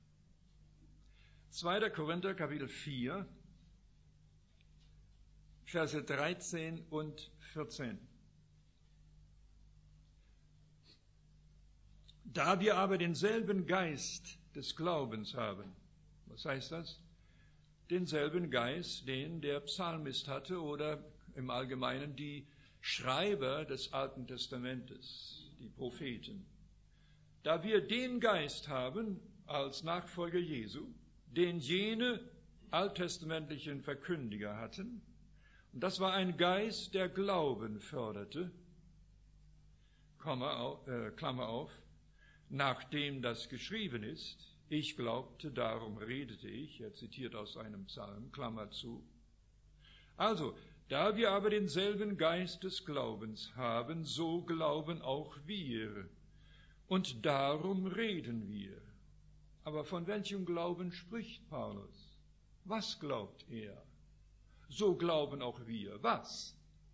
2. Korinther Kapitel 4, Verse 13 und 14. Da wir aber denselben Geist des Glaubens haben. Was heißt das? Denselben Geist, den der Psalmist hatte oder im Allgemeinen die Schreiber des Alten Testamentes, die Propheten. Da wir den Geist haben als Nachfolger Jesu, den jene alttestamentlichen Verkündiger hatten, und das war ein Geist, der Glauben förderte, Klammer auf, nachdem das geschrieben ist, ich glaubte, darum redete ich, er zitiert aus einem Psalm, Klammer zu. Also, da wir aber denselben Geist des Glaubens haben, so glauben auch wir, und darum reden wir. Aber von welchem Glauben spricht Paulus? Was glaubt er? So glauben auch wir. Was?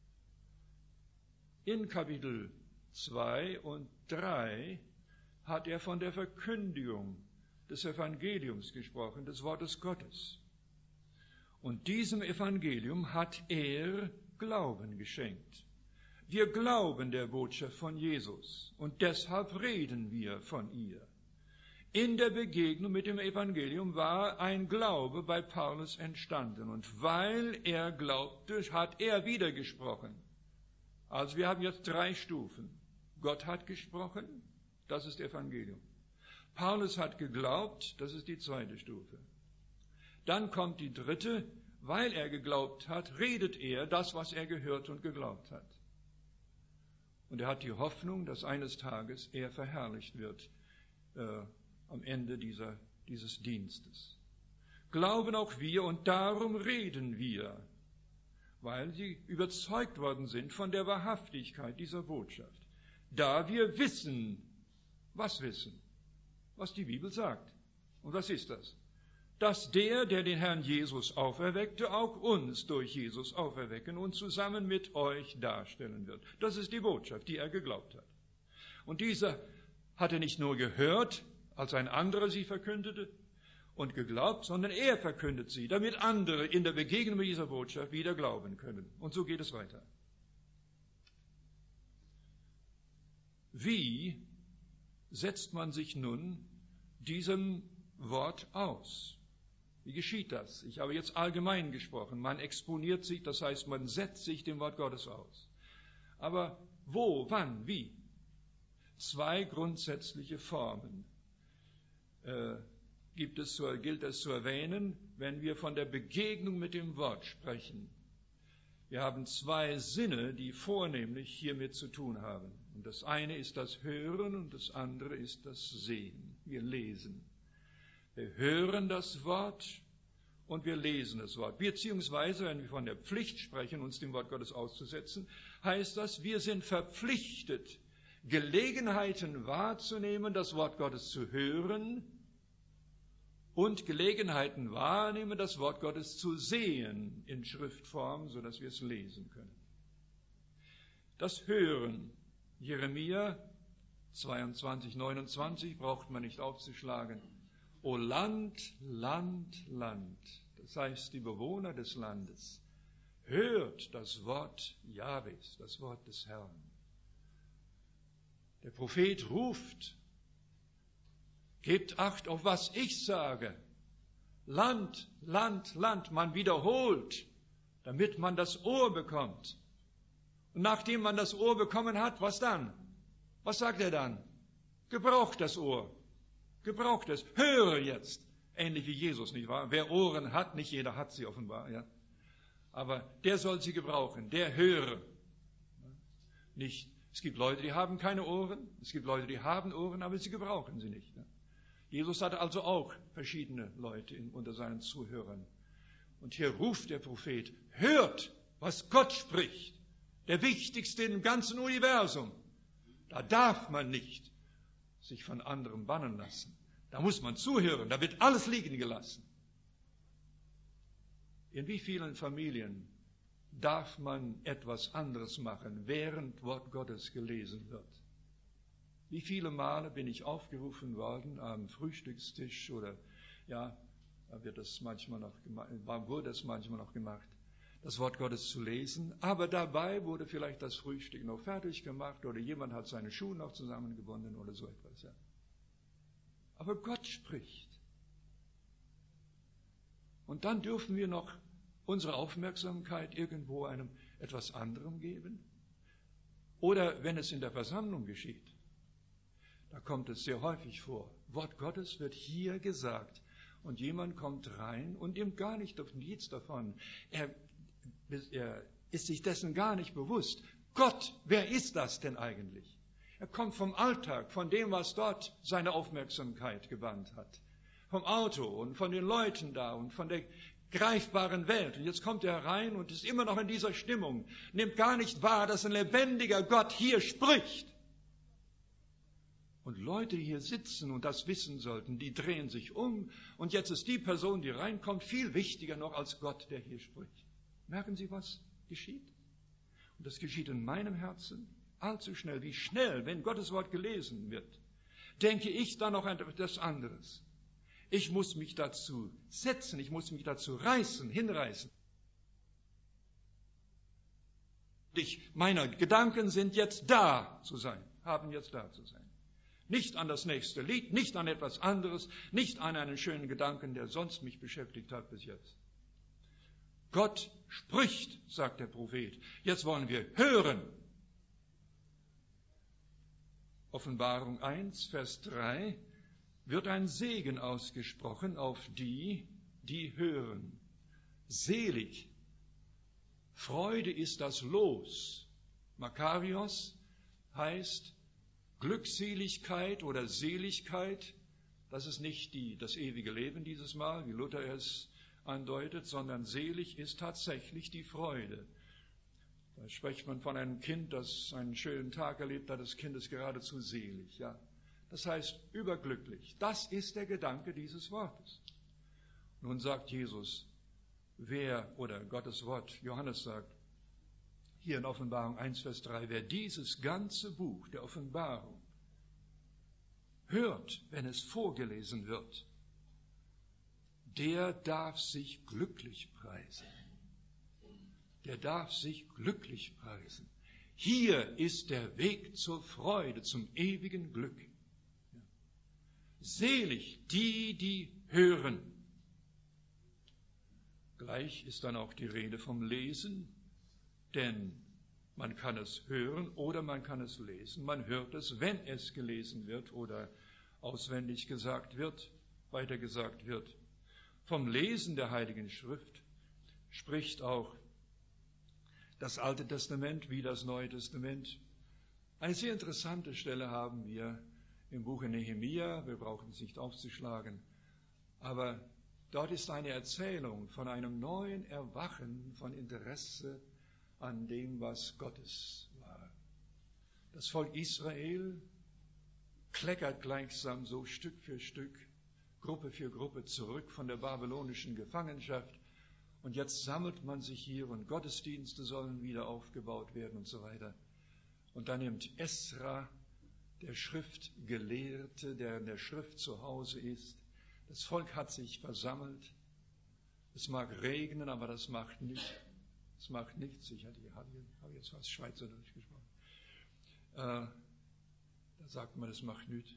In Kapitel 2 und 3 hat er von der Verkündigung des Evangeliums gesprochen, des Wortes Gottes. Und diesem Evangelium hat er Glauben geschenkt. Wir glauben der Botschaft von Jesus und deshalb reden wir von ihr. In der Begegnung mit dem Evangelium war ein Glaube bei Paulus entstanden und weil er glaubte, hat er wieder gesprochen. Also wir haben jetzt 3 Stufen. Gott hat gesprochen, das ist Evangelium. Paulus hat geglaubt, das ist die 2. Stufe. Dann kommt die 3, weil er geglaubt hat, redet er das, was er gehört und geglaubt hat. Und er hat die Hoffnung, dass eines Tages er verherrlicht wird am Ende dieses Dienstes. Glauben auch wir und darum reden wir, weil sie überzeugt worden sind von der Wahrhaftigkeit dieser Botschaft. Da wir wissen, was die Bibel sagt. Und was ist das? Dass der den Herrn Jesus auferweckte, auch uns durch Jesus auferwecken und zusammen mit euch darstellen wird. Das ist die Botschaft, die er geglaubt hat. Und diese hat er nicht nur gehört, als ein anderer sie verkündete und geglaubt, sondern er verkündet sie, damit andere in der Begegnung mit dieser Botschaft wieder glauben können. Und so geht es weiter. Wie setzt man sich nun diesem Wort aus? Wie geschieht das? Ich habe jetzt allgemein gesprochen. Man exponiert sich, das heißt, man setzt sich dem Wort Gottes aus. Aber wo, wann, wie? 2 grundsätzliche Formen gilt es zu erwähnen, wenn wir von der Begegnung mit dem Wort sprechen. Wir haben 2 Sinne, die vornehmlich hiermit zu tun haben. Und das eine ist das Hören und das andere ist das Sehen. Wir lesen. Wir hören das Wort und wir lesen das Wort. Beziehungsweise, wenn wir von der Pflicht sprechen, uns dem Wort Gottes auszusetzen, heißt das, wir sind verpflichtet, Gelegenheiten wahrzunehmen, das Wort Gottes zu hören und Gelegenheiten wahrnehmen, das Wort Gottes zu sehen in Schriftform, sodass wir es lesen können. Das Hören, Jeremia 22, 29, braucht man nicht aufzuschlagen. O Land, Land, Land, das heißt die Bewohner des Landes, hört das Wort Jahwes, das Wort des Herrn. Der Prophet ruft, gebt Acht auf was ich sage. Land, Land, Land, man wiederholt, damit man das Ohr bekommt. Und nachdem man das Ohr bekommen hat, was dann? Was sagt er dann? Gebraucht das Ohr. Gebraucht es. Höre jetzt. Ähnlich wie Jesus, nicht wahr? Wer Ohren hat, nicht jeder hat sie offenbar, ja. Aber der soll sie gebrauchen, der höre. Nicht, es gibt Leute, die haben keine Ohren, es gibt Leute, die haben Ohren, aber sie gebrauchen sie nicht. Jesus hatte also auch verschiedene Leute unter seinen Zuhörern. Und hier ruft der Prophet, hört, was Gott spricht, der Wichtigste im ganzen Universum. Da darf man nicht sich von anderem bannen lassen. Da muss man zuhören, da wird alles liegen gelassen. In wie vielen Familien darf man etwas anderes machen, während Wort Gottes gelesen wird? Wie viele Male bin ich aufgerufen worden am Frühstückstisch oder, ja, da wurde es manchmal noch gemacht, das Wort Gottes zu lesen, aber dabei wurde vielleicht das Frühstück noch fertig gemacht oder jemand hat seine Schuhe noch zusammengebunden oder so etwas. Ja. Aber Gott spricht. Und dann dürfen wir noch unsere Aufmerksamkeit irgendwo einem etwas anderem geben. Oder wenn es in der Versammlung geschieht, da kommt es sehr häufig vor. Wort Gottes wird hier gesagt und jemand kommt rein und ihm gar nichts davon. Er ist sich dessen gar nicht bewusst. Gott, wer ist das denn eigentlich? Er kommt vom Alltag, von dem, was dort seine Aufmerksamkeit gewandt hat. Vom Auto und von den Leuten da und von der greifbaren Welt. Und jetzt kommt er rein und ist immer noch in dieser Stimmung, nimmt gar nicht wahr, dass ein lebendiger Gott hier spricht. Und Leute, die hier sitzen und das wissen sollten, die drehen sich um. Und jetzt ist die Person, die reinkommt, viel wichtiger noch als Gott, der hier spricht. Merken Sie, was geschieht? Und das geschieht in meinem Herzen allzu schnell. Wie schnell, wenn Gottes Wort gelesen wird, denke ich dann noch an etwas anderes. Ich muss mich dazu setzen, ich muss mich dazu hinreißen. Meine Gedanken sind jetzt da zu sein, haben jetzt da zu sein. Nicht an das nächste Lied, nicht an etwas anderes, nicht an einen schönen Gedanken, der sonst mich beschäftigt hat bis jetzt. Gott spricht, sagt der Prophet. Jetzt wollen wir hören. Offenbarung 1, Vers 3 wird ein Segen ausgesprochen auf die, die hören. Selig. Freude ist das Los. Makarios heißt Glückseligkeit oder Seligkeit. Das ist nicht das ewige Leben dieses Mal, wie Luther es andeutet, sondern selig ist tatsächlich die Freude. Da spricht man von einem Kind, das einen schönen Tag erlebt hat. Das Kind ist geradezu selig. Ja. Das heißt überglücklich. Das ist der Gedanke dieses Wortes. Nun sagt Jesus, oder Gottes Wort, Johannes sagt, hier in Offenbarung 1, Vers 3, wer dieses ganze Buch der Offenbarung hört, wenn es vorgelesen wird, der darf sich glücklich preisen. Der darf sich glücklich preisen. Hier ist der Weg zur Freude, zum ewigen Glück. Selig die, die hören. Gleich ist dann auch die Rede vom Lesen, denn man kann es hören oder man kann es lesen. Man hört es, wenn es gelesen wird oder auswendig gesagt wird, weitergesagt wird. Vom Lesen der Heiligen Schrift spricht auch das Alte Testament wie das Neue Testament. Eine sehr interessante Stelle haben wir im Buche Nehemia. Wir brauchen es nicht aufzuschlagen. Aber dort ist eine Erzählung von einem neuen Erwachen von Interesse an dem, was Gottes war. Das Volk Israel kleckert gleichsam so Stück für Stück, Gruppe für Gruppe zurück von der babylonischen Gefangenschaft. Und jetzt sammelt man sich hier und Gottesdienste sollen wieder aufgebaut werden und so weiter. Und dann nimmt Esra, der Schriftgelehrte, der in der Schrift zu Hause ist. Das Volk hat sich versammelt. Es mag regnen, aber das macht nichts. Es macht nichts. Ich habe jetzt fast Schweizer durchgesprochen. Da sagt man, es macht nichts.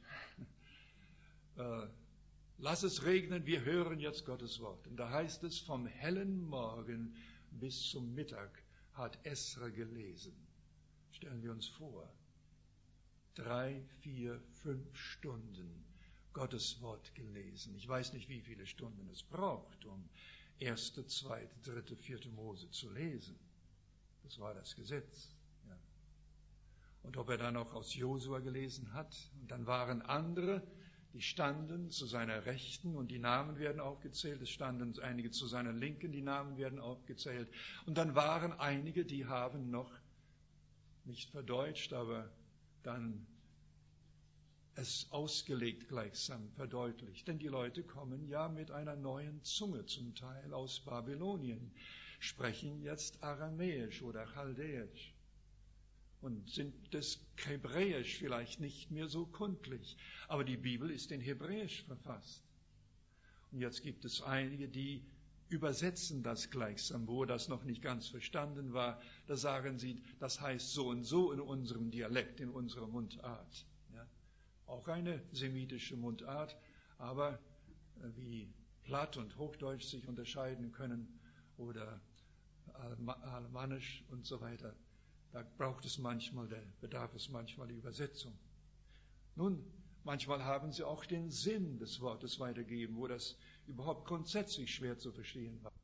Lass es regnen, wir hören jetzt Gottes Wort. Und da heißt es, vom hellen Morgen bis zum Mittag hat Esra gelesen. Stellen wir uns vor, 3, 4, 5 Stunden Gottes Wort gelesen. Ich weiß nicht, wie viele Stunden es braucht, um 1., 2., 3., 4. Mose zu lesen. Das war das Gesetz. Ja. Und ob er dann auch aus Josua gelesen hat, und dann waren andere, die standen zu seiner Rechten und die Namen werden aufgezählt. Es standen einige zu seiner Linken, die Namen werden aufgezählt. Und dann waren einige, die haben noch nicht verdeutscht, aber dann es ausgelegt gleichsam, verdeutlicht. Denn die Leute kommen ja mit einer neuen Zunge zum Teil aus Babylonien, sprechen jetzt Aramäisch oder Chaldäisch und sind das Hebräisch vielleicht nicht mehr so kundlich. Aber die Bibel ist in Hebräisch verfasst. Und jetzt gibt es einige, die übersetzen das gleichsam, wo das noch nicht ganz verstanden war. Da sagen sie, das heißt so und so in unserem Dialekt, in unserer Mundart. Ja. Auch eine semitische Mundart, aber wie Platt und Hochdeutsch sich unterscheiden können oder Alemannisch und so weiter, da bedarf es manchmal die Übersetzung. Nun, manchmal haben sie auch den Sinn des Wortes weitergegeben, wo das überhaupt grundsätzlich schwer zu verstehen war.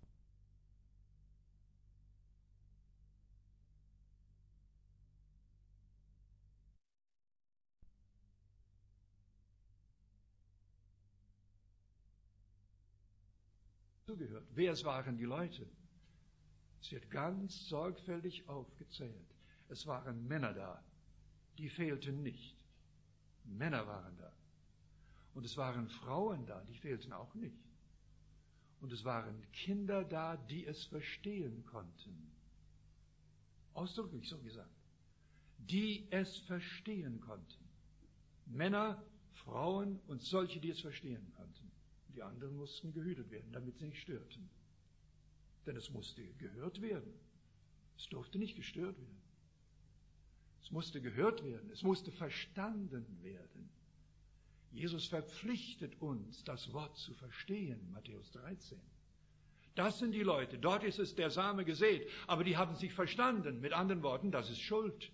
Zugehört. Wer waren die Leute? Es wird ganz sorgfältig aufgezählt. Es waren Männer da, die fehlten nicht. Männer waren da. Und es waren Frauen da, die fehlten auch nicht. Und es waren Kinder da, die es verstehen konnten. Ausdrücklich so gesagt. Die es verstehen konnten. Männer, Frauen und solche, die es verstehen konnten. Die anderen mussten gehütet werden, damit sie nicht störten. Denn es musste gehört werden. Es durfte nicht gestört werden. Es musste gehört werden. Es musste verstanden werden. Jesus verpflichtet uns, das Wort zu verstehen, Matthäus 13. Das sind die Leute, dort ist es der Same gesät, aber die haben es nicht verstanden. Mit anderen Worten, das ist Schuld.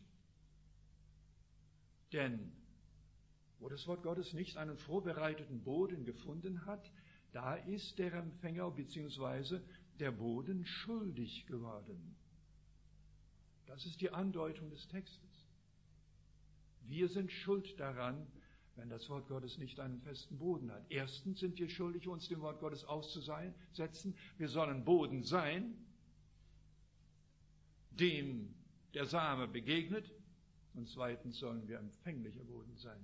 Denn wo das Wort Gottes nicht einen vorbereiteten Boden gefunden hat, da ist der Empfänger bzw. der Boden schuldig geworden. Das ist die Andeutung des Textes. Wir sind schuld daran, wenn das Wort Gottes nicht einen festen Boden hat. Erstens sind wir schuldig, uns dem Wort Gottes auszusetzen. Wir sollen Boden sein, dem der Same begegnet. Und zweitens sollen wir empfänglicher Boden sein.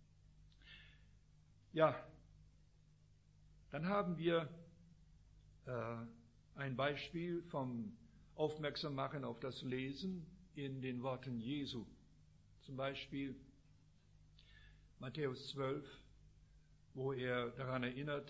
Ja, dann haben wir ein Beispiel vom Aufmerksammachen auf das Lesen in den Worten Jesu. Zum Beispiel Matthäus 12, wo er daran erinnert,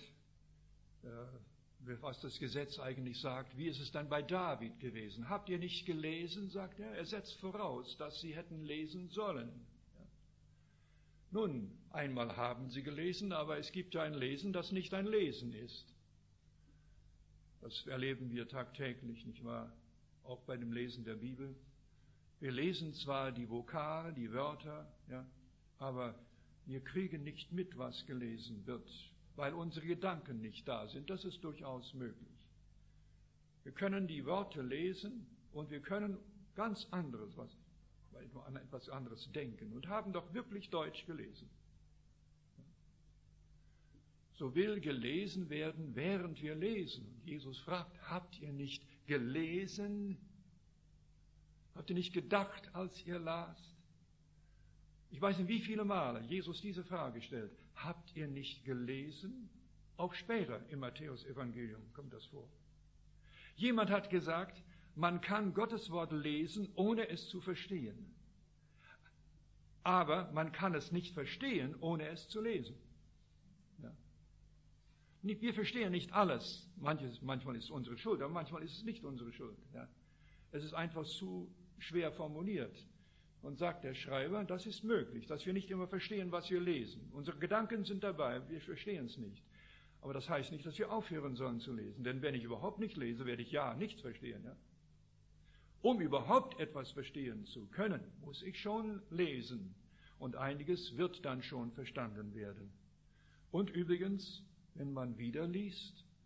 was das Gesetz eigentlich sagt. Wie ist es dann bei David gewesen? Habt ihr nicht gelesen, sagt er. Er setzt voraus, dass sie hätten lesen sollen. Ja. Nun, einmal haben sie gelesen, aber es gibt ja ein Lesen, das nicht ein Lesen ist. Das erleben wir tagtäglich, nicht wahr? Auch bei dem Lesen der Bibel. Wir lesen zwar die Vokale, die Wörter, ja, aber wir kriegen nicht mit, was gelesen wird, weil unsere Gedanken nicht da sind. Das ist durchaus möglich. Wir können die Worte lesen und wir können ganz anderes, an etwas anderes denken und haben doch wirklich Deutsch gelesen. So will gelesen werden, während wir lesen. Und Jesus fragt, habt ihr nicht gelesen? Habt ihr nicht gedacht, als ihr last? Ich weiß nicht, wie viele Male Jesus diese Frage stellt. Habt ihr nicht gelesen? Auch später im Matthäus-Evangelium kommt das vor. Jemand hat gesagt, man kann Gottes Wort lesen, ohne es zu verstehen. Aber man kann es nicht verstehen, ohne es zu lesen. Ja. Wir verstehen nicht alles. Manchmal ist es unsere Schuld, aber manchmal ist es nicht unsere Schuld. Ja. Es ist einfach zu schwer formuliert. Und sagt der Schreiber, das ist möglich, dass wir nicht immer verstehen, was wir lesen. Unsere Gedanken sind dabei, wir verstehen es nicht. Aber das heißt nicht, dass wir aufhören sollen zu lesen. Denn wenn ich überhaupt nicht lese, werde ich ja nichts verstehen. Ja? Um überhaupt etwas verstehen zu können, muss ich schon lesen. Und einiges wird dann schon verstanden werden. Und übrigens, wenn man wieder liest,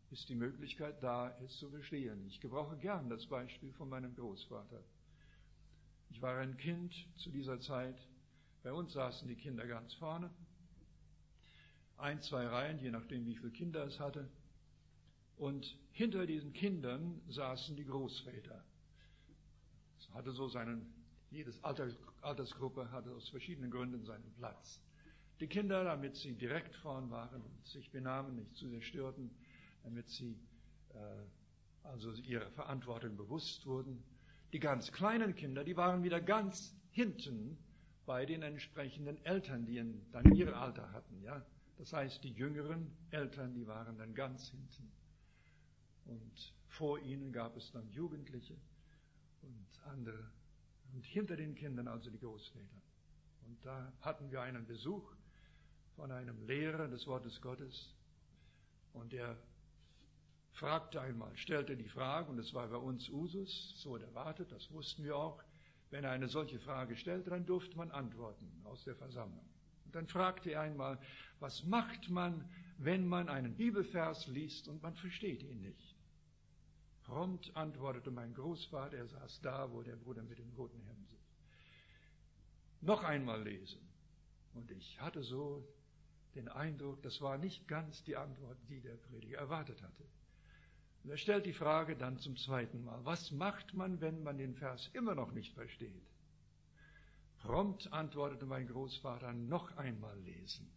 ist die Möglichkeit da, es zu verstehen. Ich gebrauche gern das Beispiel von meinem Großvater. Ich war ein Kind zu dieser Zeit. Bei uns saßen die Kinder ganz vorne. 1, 2 Reihen, je nachdem, wie viele Kinder es hatte. Und hinter diesen Kindern saßen die Großväter. Es hatte so jedes Altersgruppe hatte aus verschiedenen Gründen seinen Platz. Die Kinder, damit sie direkt vorn waren und sich benahmen, nicht zu sehr störten, damit sie also ihrer Verantwortung bewusst wurden. Die ganz kleinen Kinder, die waren wieder ganz hinten bei den entsprechenden Eltern, die dann ihr Alter hatten. Ja? Das heißt, die jüngeren Eltern, die waren dann ganz hinten. Und vor ihnen gab es dann Jugendliche und andere. Und hinter den Kindern also die Großväter. Und da hatten wir einen Besuch von einem Lehrer des Wortes Gottes. Und er stellte die Frage, und es war bei uns Usus, so erwartet, das wussten wir auch, wenn er eine solche Frage stellte, dann durfte man antworten aus der Versammlung. Und dann fragte er einmal, was macht man, wenn man einen Bibelvers liest und man versteht ihn nicht? Prompt antwortete mein Großvater, er saß da, wo der Bruder mit dem roten Hemd sitzt. Noch einmal lesen. Und ich hatte so den Eindruck, das war nicht ganz die Antwort, die der Prediger erwartet hatte. Und er stellt die Frage dann zum zweiten Mal, was macht man, wenn man den Vers immer noch nicht versteht? Prompt antwortete mein Großvater, noch einmal lesen.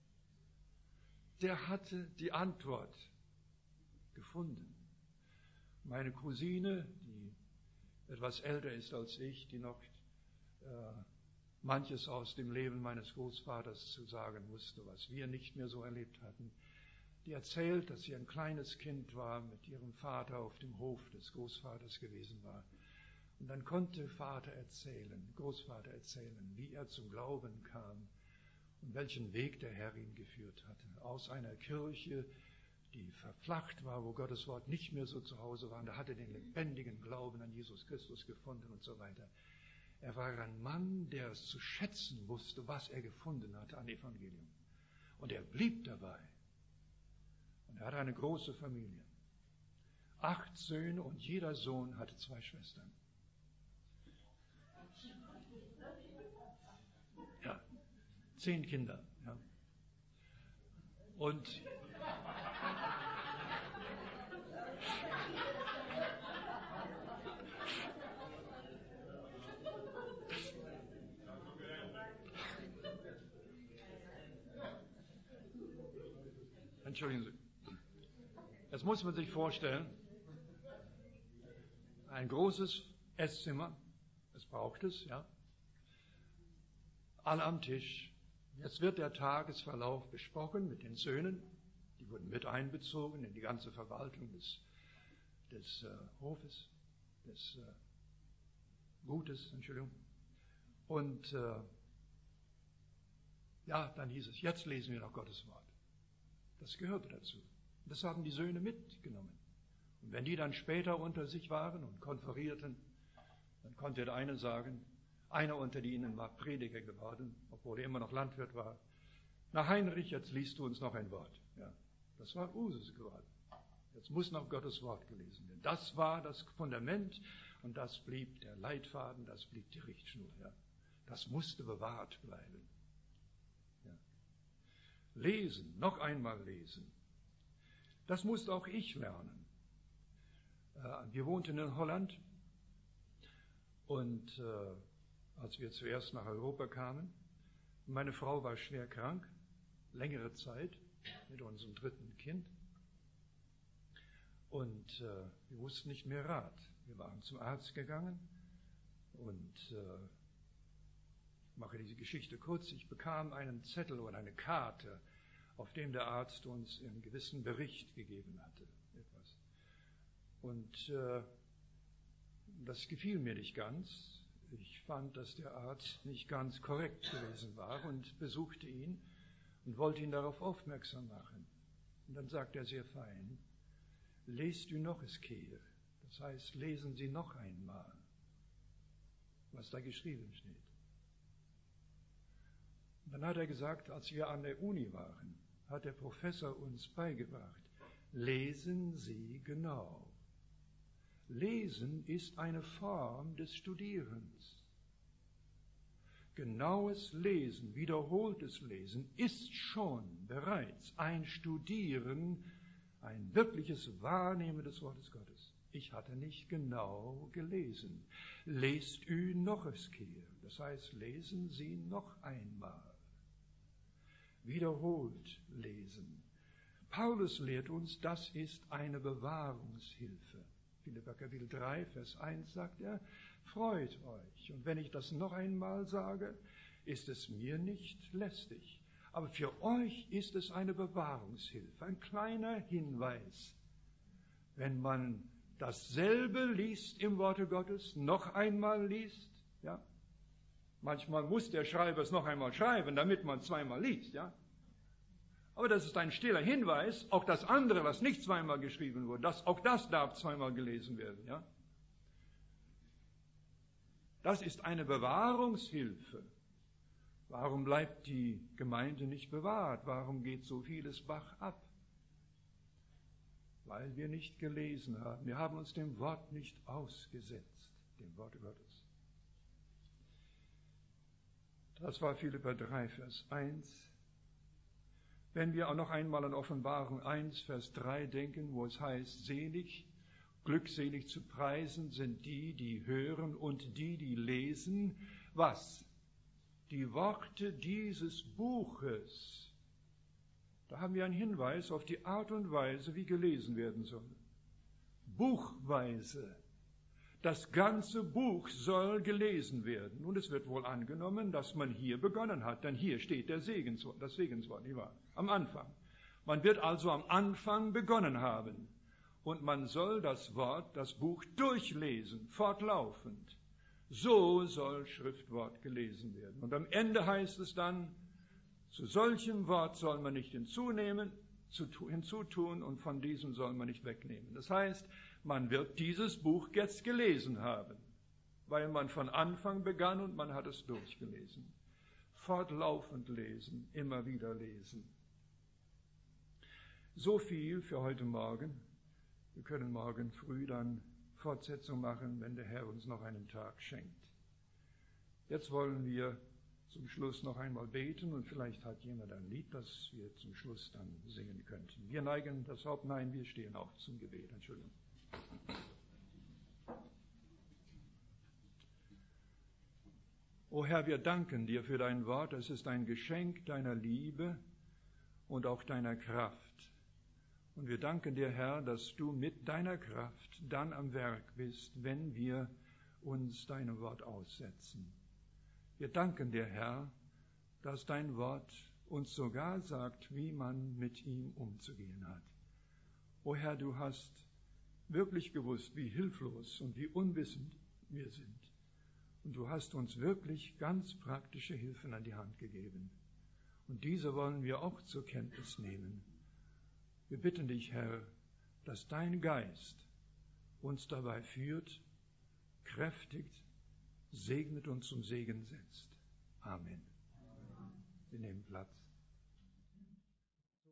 Der hatte die Antwort gefunden. Meine Cousine, die etwas älter ist als ich, die noch manches aus dem Leben meines Großvaters zu sagen wusste, was wir nicht mehr so erlebt hatten, die erzählt, dass sie ein kleines Kind war, mit ihrem Vater auf dem Hof des Großvaters gewesen war. Und dann konnte Großvater erzählen, wie er zum Glauben kam und welchen Weg der Herr ihn geführt hatte. Aus einer Kirche, die verflacht war, wo Gottes Wort nicht mehr so zu Hause war. Und er hatte den lebendigen Glauben an Jesus Christus gefunden und so weiter. Er war ein Mann, der es zu schätzen wusste, was er gefunden hatte an Evangelium. Und er blieb dabei. Und er hatte eine große Familie. 8 Söhne und jeder Sohn hatte 2 Schwestern. Ja, 10 Kinder. Ja. Und entschuldigen Sie. Das muss man sich vorstellen. Ein großes Esszimmer, es braucht es, ja. Alle am Tisch. Jetzt wird der Tagesverlauf besprochen mit den Söhnen. Die wurden mit einbezogen in die ganze Verwaltung des Hofes, des Gutes, Entschuldigung. Und dann hieß es, jetzt lesen wir noch Gottes Wort. Das gehörte dazu. Das haben die Söhne mitgenommen. Und wenn die dann später unter sich waren und konferierten, dann konnte der eine sagen, einer unter ihnen war Prediger geworden, obwohl er immer noch Landwirt war. Na Heinrich, jetzt liest du uns noch ein Wort. Ja, das war Usus geworden. Jetzt muss noch Gottes Wort gelesen werden. Das war das Fundament und das blieb der Leitfaden, das blieb die Richtschnur. Ja. Das musste bewahrt bleiben. Ja. Lesen, noch einmal lesen. Das musste auch ich lernen. Wir wohnten in Holland und als wir zuerst nach Europa kamen, meine Frau war schwer krank, längere Zeit mit unserem 3. Kind und wir wussten nicht mehr Rat. Wir waren zum Arzt gegangen und ich mache diese Geschichte kurz. Ich bekam einen Zettel oder eine Karte, auf dem der Arzt uns einen gewissen Bericht gegeben hatte. Etwas. Und das gefiel mir nicht ganz. Ich fand, dass der Arzt nicht ganz korrekt gewesen war und besuchte ihn und wollte ihn darauf aufmerksam machen. Und dann sagt er sehr fein, lest du noch es keer. Das heißt, lesen Sie noch einmal, was da geschrieben steht. Und dann hat er gesagt, als wir an der Uni waren, hat der Professor uns beigebracht, lesen Sie genau. Lesen ist eine Form des Studierens. Genaues Lesen, wiederholtes Lesen ist schon bereits ein Studieren, ein wirkliches Wahrnehmen des Wortes Gottes. Ich hatte nicht genau gelesen. Lest ü noch es kehr. Das heißt, lesen Sie noch einmal. Wiederholt lesen. Paulus lehrt uns, das ist eine Bewahrungshilfe. Philipper Kapitel 3, Vers 1 sagt er, freut euch. Und wenn ich das noch einmal sage, ist es mir nicht lästig. Aber für euch ist es eine Bewahrungshilfe, ein kleiner Hinweis. Wenn man dasselbe liest im Worte Gottes, noch einmal liest, ja. Manchmal muss der Schreiber es noch einmal schreiben, damit man zweimal liest, ja. Aber das ist ein stiller Hinweis, auch das andere, was nicht zweimal geschrieben wurde, auch das darf zweimal gelesen werden, ja. Das ist eine Bewahrungshilfe. Warum bleibt die Gemeinde nicht bewahrt? Warum geht so vieles Bach ab? Weil wir nicht gelesen haben. Wir haben uns dem Wort nicht ausgesetzt, dem Wort Gottes. Das war Philipper 3, Vers 1. Wenn wir auch noch einmal an Offenbarung 1, Vers 3 denken, wo es heißt, selig, glückselig zu preisen sind die, die hören und die, die lesen. Was? Die Worte dieses Buches. Da haben wir einen Hinweis auf die Art und Weise, wie gelesen werden soll. Buchweise. Das ganze Buch soll gelesen werden. Und es wird wohl angenommen, dass man hier begonnen hat, denn hier steht das Segenswort, nicht wahr? Am Anfang. Man wird also am Anfang begonnen haben. Und man soll das Wort, das Buch durchlesen, fortlaufend. So soll Schriftwort gelesen werden. Und am Ende heißt es dann, zu solchem Wort soll man nicht hinzutun und von diesem soll man nicht wegnehmen. Das heißt, man wird dieses Buch jetzt gelesen haben, weil man von Anfang begann und man hat es durchgelesen. Fortlaufend lesen, immer wieder lesen. So viel für heute Morgen. Wir können morgen früh dann Fortsetzung machen, wenn der Herr uns noch einen Tag schenkt. Jetzt wollen wir zum Schluss noch einmal beten und vielleicht hat jemand ein Lied, das wir zum Schluss dann singen könnten. Wir neigen das Haupt, nein, wir stehen auf zum Gebet. Entschuldigung. O Herr, wir danken dir für dein Wort. Es ist ein Geschenk deiner Liebe und auch deiner Kraft. Und wir danken dir, Herr, dass du mit deiner Kraft dann am Werk bist, wenn wir uns deinem Wort aussetzen. Wir danken dir, Herr, dass dein Wort uns sogar sagt, wie man mit ihm umzugehen hat. O Herr, du hast wirklich gewusst, wie hilflos und wie unwissend wir sind. Und du hast uns wirklich ganz praktische Hilfen an die Hand gegeben. Und diese wollen wir auch zur Kenntnis nehmen. Wir bitten dich, Herr, dass dein Geist uns dabei führt, kräftigt, segnet und zum Segen setzt. Amen. Wir nehmen Platz.